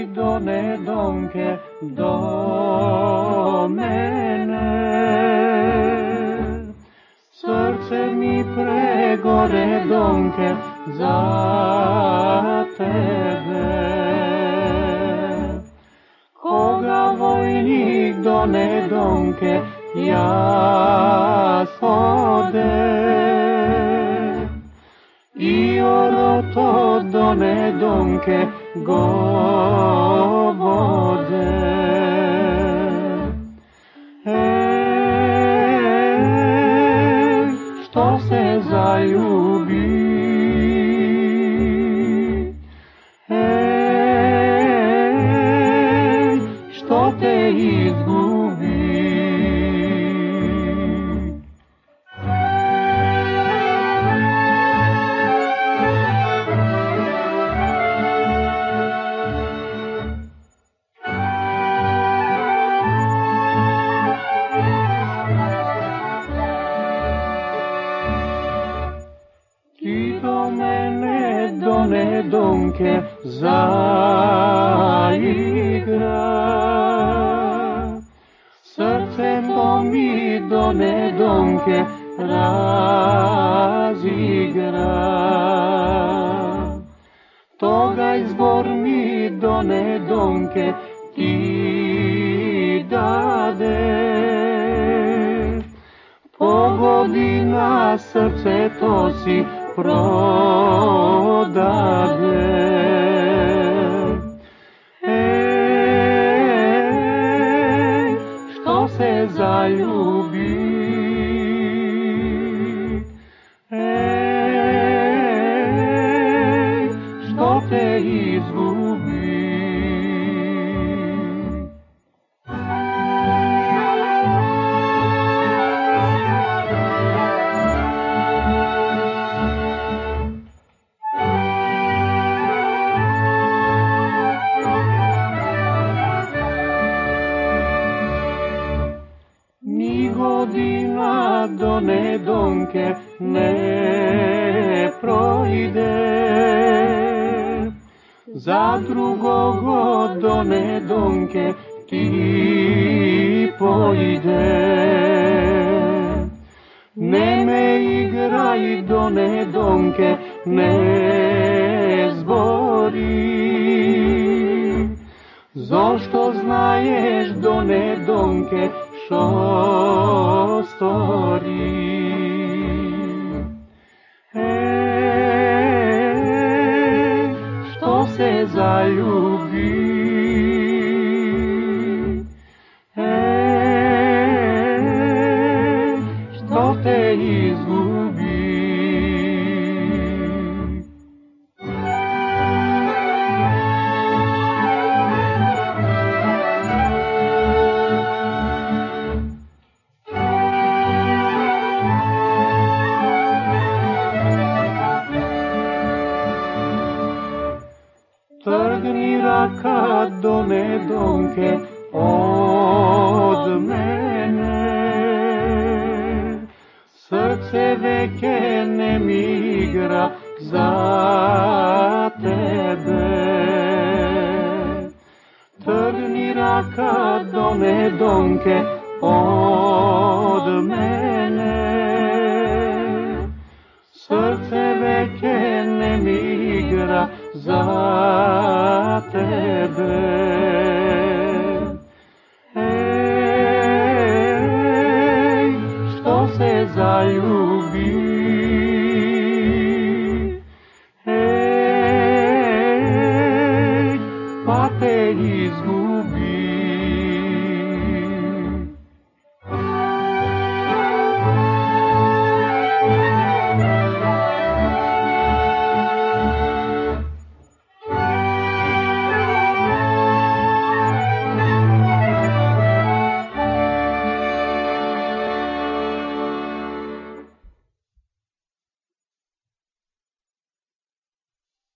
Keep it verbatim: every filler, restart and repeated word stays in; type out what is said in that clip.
done donke do mene. Srce mi pregore donke za tebe. Koga vojnik done donke ja sode. I oroto done donke go vode. Ej, što se zaljubi, ej, što te izgubi. Ti do mene done donke zaigra, srcem to mi done donke razigra. Toga izbor mi done donke ti dade. Pogodi na srce to si prodade. Ej, što se zaljubi, ej, što te izgubi. Ni godina done donke ne projde, za drugog done donke ti pojde. Ne me igraj done donke ne zbori, zašto znaješ done donke što stori. Ej, što se zaljubi, ej, što te izgubi. Trgni raka done donke od mene, srce veke ne mi igra za tebe. Trgni raka done donke od mene, srce veke ne mi igra za tebe.